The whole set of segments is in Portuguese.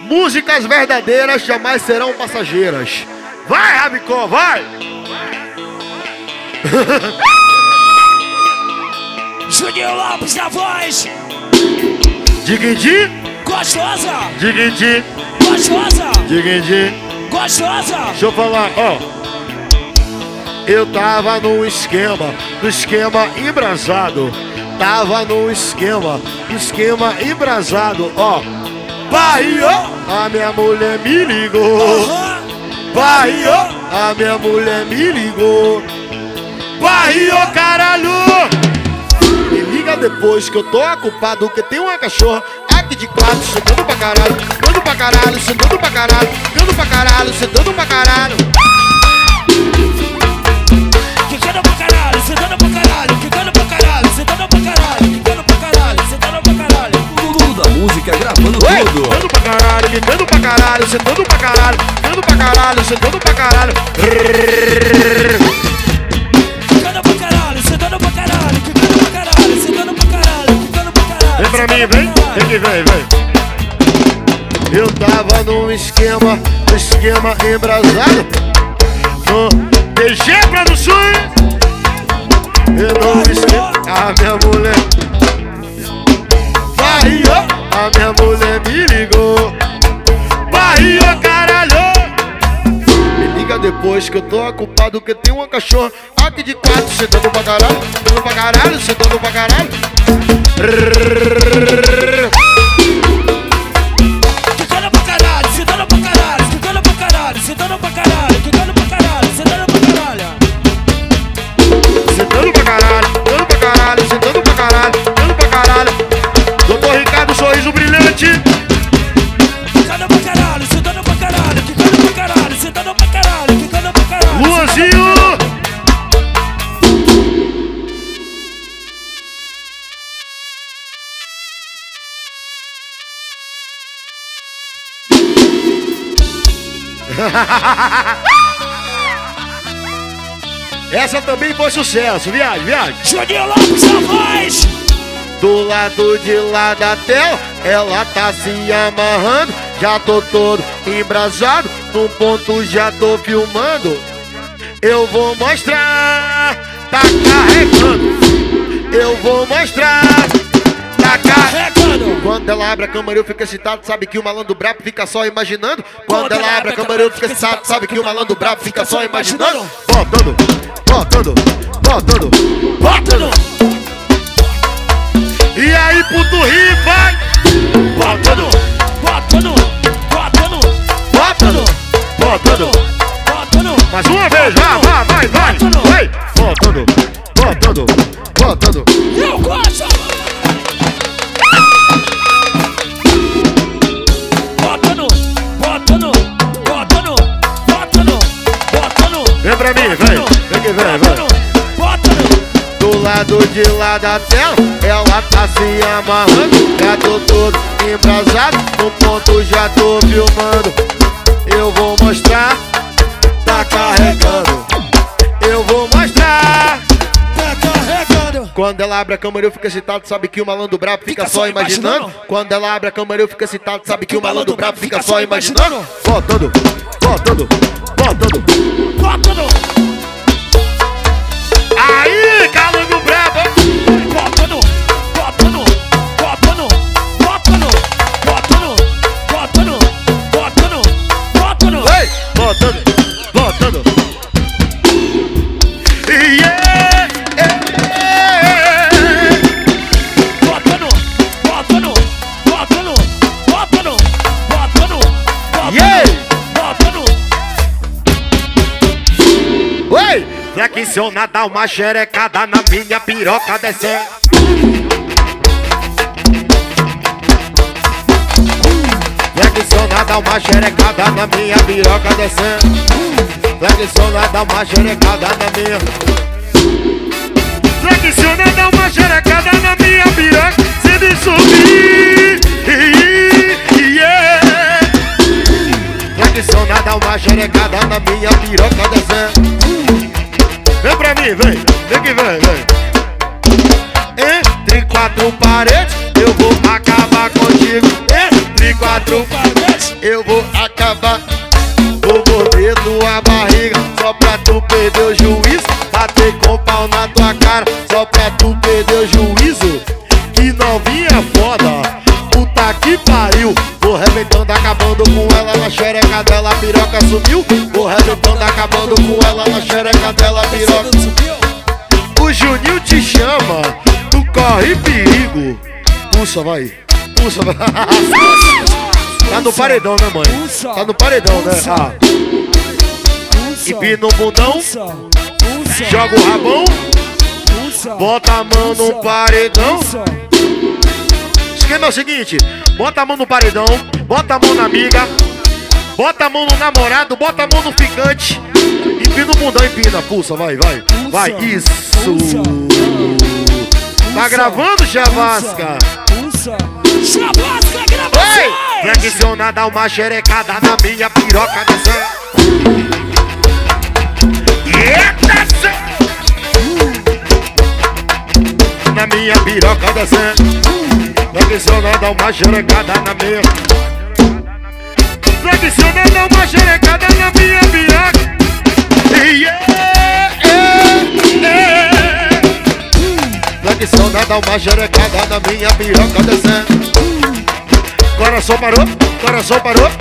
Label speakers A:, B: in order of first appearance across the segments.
A: Músicas verdadeiras jamais serão passageiras. Vai, Rabicó, vai!
B: Juninho Lopes na voz.
A: Diguindi,
B: Gostosa.
A: diguindi,
B: Gostosa.
A: diguindi.
B: Gostosa.
A: Deixa eu falar, ó. Eu tava no esquema embrasado. Tava no esquema embrasado, ó. Bahia, a minha mulher me ligou. Bahia, a minha mulher me ligou. Bahia, caralho! Me liga depois que eu tô ocupado, que tem uma cachorra aqui de quatro, sentando pra caralho, dando pra caralho, sentando pra caralho, dando pra caralho, sentando pra caralho.
B: Ficando pra caralho, sentando pra caralho, ficando pra caralho, sentando pra caralho, ficando pra caralho, sentando pra caralho.
C: Tudo da música gravando tudo.
A: Sentando pra caralho, ficando pra caralho, sentando pra caralho, ficando pra caralho, sentando pra caralho.
B: Ficando pra caralho, sentando pra caralho, ficando pra caralho, sentando pra caralho, ficando pra caralho.
A: Vem pra mim, vem. Vem que vem, vem. Eu tava num esquema embrasado. No DG Produções. Eu não esquema. A minha mulher. Bahia, a minha mulher me ligou. Bahia, caralho. Me liga depois que eu tô ocupado, que tem uma cachorra aqui de quatro, sentando pra caralho, sentando pra caralho, sentando pra caralho.
B: Ficando pra caralho, sentando pra caralho, ficando pra caralho, sentando pra caralho, ficando pra caralho, sentando pra caralho.
A: Sentando pra caralho, sentando pra caralho, sentando pra caralho, sentando pra caralho. Doutor Ricardo, sorriso brilhante.
B: Ficando pra caralho, sentando pra caralho, ficando pra caralho, sentando pra caralho, ficando pra caralho.
A: Luanzinho. Essa também foi sucesso, viagem.
B: Juninho Lopes na voz.
A: Do lado de lá da tela, ela tá se amarrando. Já tô todo embrasado, no ponto já tô filmando. Eu vou mostrar, tá carregando. Eu vou mostrar, tá carregando. Quando ela abre a câmera eu fico excitado, sabe que o malandro brabo fica só imaginando. Quando ela abre a câmera eu fico excitado, sabe que o malandro brabo fica só imaginando. Botando, botando, botando, botando. E aí, puto ri, vai!
B: Botando, botando, botando,
A: Botando, botando.
B: botando.
A: Mais uma vez, vai! Vai! Botando, botando, botando.
B: Eu gosto. Botando, botando, botando, botando, botando.
A: Vem pra mim, vem que vem.
B: Botando.
A: Do lado de lá da tela, ela tá se amarrando. Já tô todo embrasado, no ponto já tô filmando. Eu vou mostrar, tá carregando. Eu vou mostrar,
B: Tá carregando.
A: quando ela abre a câmera eu fico excitado, sabe que o malandro brabo fica só imaginando. Quando ela abre a câmera eu fico excitado, sabe que o malandro brabo fica só imaginando. Botando, botando, botando.
B: Botando.
A: Aí, calango brabo.
B: Botando, botando, botando, botando, botando, botando, botando, botando.
A: Ei, botando, botando. Yeah,
B: Botando, botando, botando, botando, botando,
A: yeah.
B: botando.
A: Oi! Flexiona, dá uma xerecada na minha piroca descendo. Flexiona, dá uma xerecada na minha piroca descendo. Flexiona, dá uma xerecada na minha. Flexiona, dá uma xerecada na minha piroca. Se me subir, yeah. Flexiona, dá uma xerecada na minha piroca descendo. Vem pra mim, vem que vem. Entre quatro paredes, eu vou acabar contigo. Entre quatro paredes, puta que pariu. Vou rebentando, acabando com ela na xereca dela, a piroca sumiu. Vou rebentando, acabando com ela na xereca dela, a piroca sumiu. O Juninho te chama, tu corre perigo. Pulsa, vai. Pulsa, vai. Tá no paredão, né, mãe? Tá no paredão, né? Ah. Empina o bundão, joga o rabão, bota a mão no paredão. O esquema é o seguinte: bota a mão no paredão, bota a mão na amiga, bota a mão no namorado, bota a mão no ficante. Empina o bundão, empina, pulsa, vai, vai. Vai, isso. Tá gravando, Chavasca?
B: Chavasca, gravações!
A: Flexionar, dá uma xerecada na minha piroca dessa. Eita, na minha piroca descendo. Flexionar, dá uma xerecada na minha. Flexionar, dá uma xerecada na minha piroca. Flexionar, dá uma xerecada na minha piroca descendo. Coração parou, coração parou.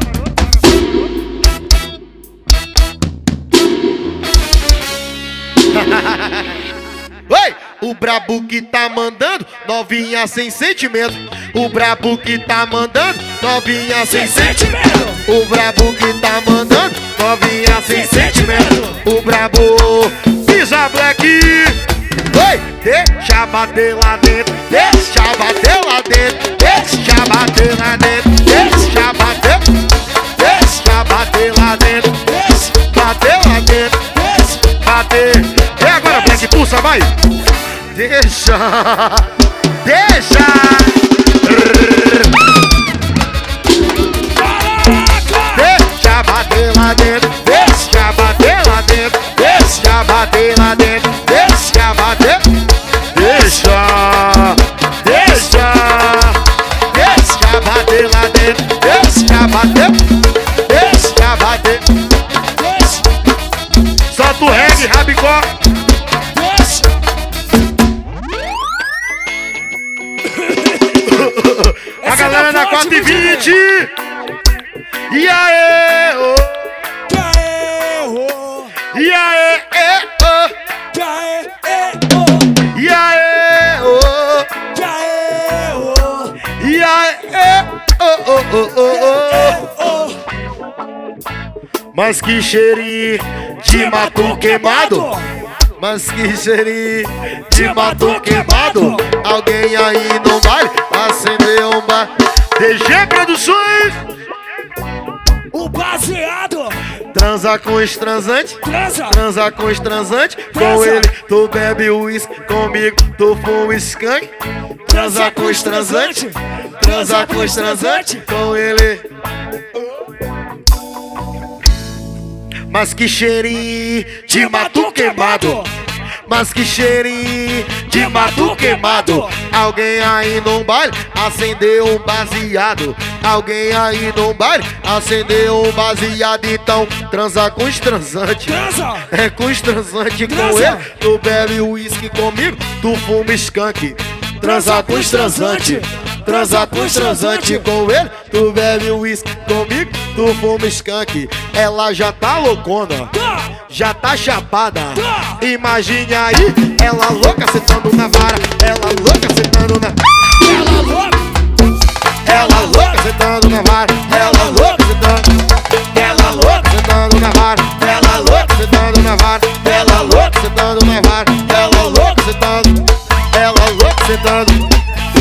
A: Oi! O brabo que tá mandando, novinha sem sentimento. O brabo que tá mandando, novinha sem sentimento. O brabo que tá mandando, novinha sem sentimento. O brabo pisa black. Oi! Deixa bater lá dentro, deixa bater lá dentro, deixa bater lá dentro, deixa bater, deixa bater lá dentro, deixa bater lá dentro, deixa bater. E agora, Black, pulsa, vai! Deixa, deixa. Deixa bater lá dentro, deixa bater lá dentro, deixa bater lá dentro, deixa bater. Deixa, deixa, deixa bater lá dentro, deixa bater, deixa bater. Solta o reggae, Rabicó. A galera da 420. E aí, oh. E aí, oh. E aí, oh. E aí, oh. Mas que cheirinho de mato queimado. Mas que cheirinho de mato queimado. Alguém aí no baile acendeu um bar. DG Produções.
B: O baseado.
A: Transa com os transantes,
B: Transa.
A: transa com os transantes. Com
B: Transa.
A: ele tu bebe uísque, comigo tu fuma skunk. Transa com os transantes, transa com os transantes. Com ele. Mas que cheirinho de mato queimado. Mas que cheirinho de mato queimado. Alguém aí no baile acendeu um baseado. Alguém aí no baile acendeu um baseado. Então transa com os transantes.
B: Transa.
A: É com os transantes com
B: Transa.
A: ele. Tu bebe uísque comigo, tu fuma skunk. Transa com os transantes. Transa com os transantes com ele. Tu bebe uísque comigo, tu fuma skunk. Ela já tá loucona, já tá chapada. Imagine aí, ela louca sentando na vara. Ela louca sentando na.
B: Ela louca.
A: Ela louca sentando na vara. Ela louca sentando. Ela louca sentando na vara. Ela louca sentando na vara. Ela louca sentando na vara. Ela louca sentando. Ela louca sentando.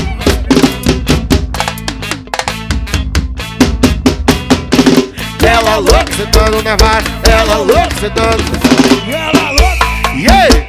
A: Ela louca sentando na vara. Ela louca sentando.
B: Ela louca.
A: Yeah!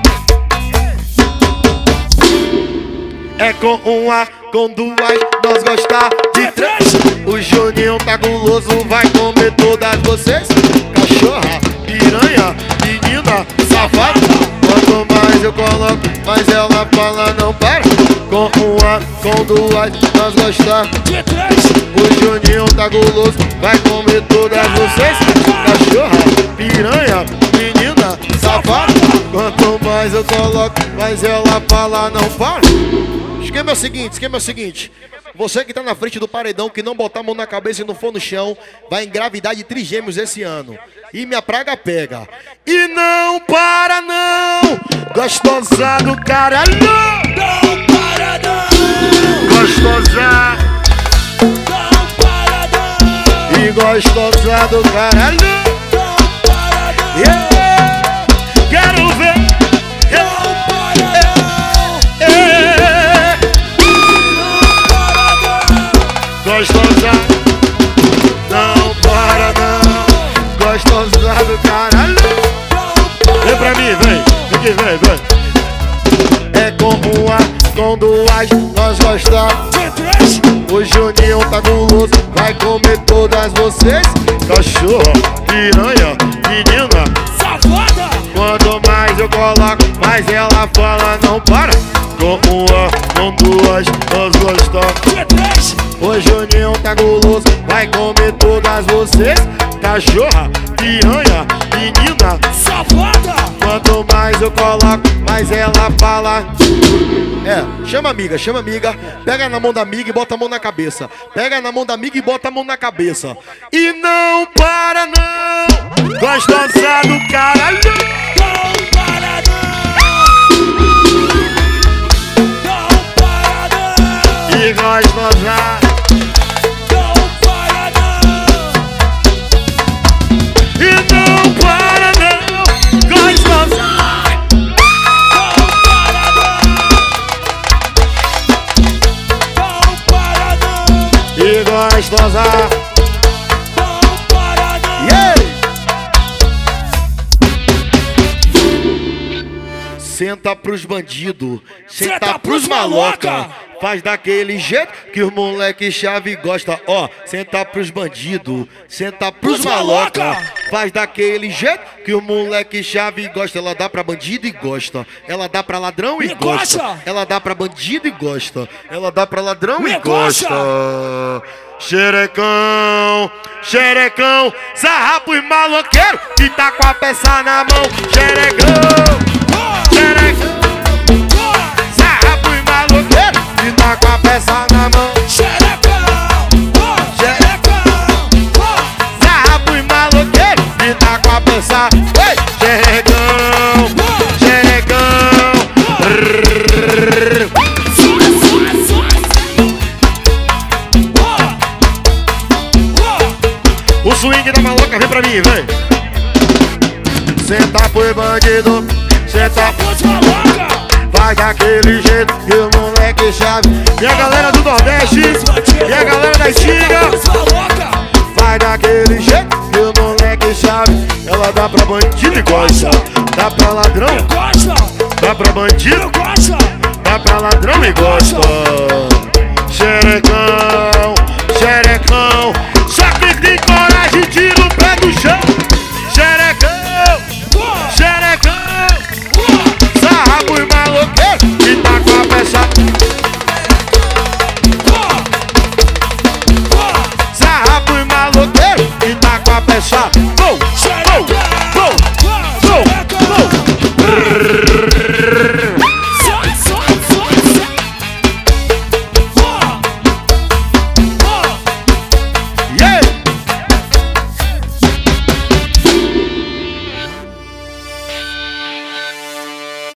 A: É com uma, com duas, nós gostar de três. O Juninho tá guloso, vai comer todas vocês. Cachorra, piranha, menina, safada. Quanto mais eu coloco, mais ela fala não para. Com uma, com duas, nós gostar
B: De três.
A: O Juninho tá guloso, vai comer todas vocês. Cachorra, piranha, menina, safada. Quanto mais eu coloco, mais ela fala não para. Esquema é o seguinte, Você que tá na frente do paredão, que não botar a mão na cabeça e não for no chão, vai engravidar de trigêmeos esse ano. E minha praga pega. E não para não, gostosa do caralho.
B: Não para não,
A: Gostosa.
B: não para não,
A: E gostosa do caralho.
B: não para não,
A: Yeah. Quero ver.
B: não para não,
A: Yeah. Gostosa. Não para não. Gostosa do caralho. Vem pra mim, vem. Vem, vem. É como com duas, nós gostamos.
B: de três,
A: O Juninho tá guloso, vai comer todas vocês. Cachorro, piranha, menina.
B: safada,
A: Quanto mais eu coloco, mais ela fala não para. Com uma, com duas, nós gostamos.
B: de três,
A: O Juninho tá guloso, vai comer todas vocês. Cachorra, piranha, menina.
B: safada,
A: Quanto mais eu coloco, mais ela fala. Chama a amiga, pega na mão da amiga e bota a mão na cabeça. Pega na mão da amiga e bota a mão na cabeça. E não para não, gostosa do caralho.
B: não para não, não para não,
A: E gostosa,
B: não para não,
A: e não para não, gostosa. E gostosa,
B: não para não,
A: yeah. Senta pros bandidos, senta pros maloca. Faz daquele jeito que os moleque chave gosta. Ó, senta pros bandidos, senta pros maloca. Faz daquele jeito que o moleque chave gosta. Ela dá pra bandido e gosta. Ela dá pra ladrão e
B: E
A: gosta.
B: gosta.
A: Ela dá pra bandido e gosta. Ela dá pra ladrão e
B: E
A: gosta.
B: gosta.
A: Xerecão, xerecão, sarra pros maloqueiros que tá com a peça na mão. Xerecão, xerecão, sarra pros maloqueiros que tá com a peça na mão.
B: xerecão, xerecão,
A: Sarra pros maloqueiros que tá com a peça. Ei, xerecão, xerecão. O swing da maloca vem pra mim, vem. Senta pro bandido, senta
B: pros maloca,
A: faz daquele jeito que o moleque chave. E a galera do Nordeste, e a galera da Estinga,
B: pros maloca,
A: faz daquele jeito que o moleque chave. Ela dá pra bandido e gosta, dá pra ladrão,
B: gosta,
A: dá pra bandido,
B: gosta,
A: dá pra ladrão e gosta. Xerecão,